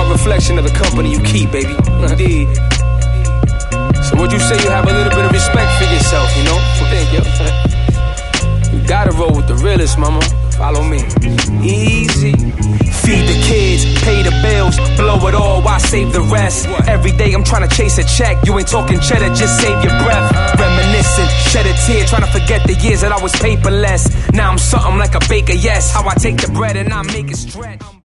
are a reflection of the company you keep, baby. Indeed. So would you say you have a little bit of respect for yourself, you know? Thank you. You gotta roll with the realest, mama. Follow me. Easy. Feed the kids, pay the bills, blow it all, why save the rest? Every day I'm trying to chase a check, you ain't talking cheddar, just save your breath. Reminiscing, shed a tear, trying to forget the years that I was paperless. Now I'm something like a baker, yes. How I take the bread and I make it stretch.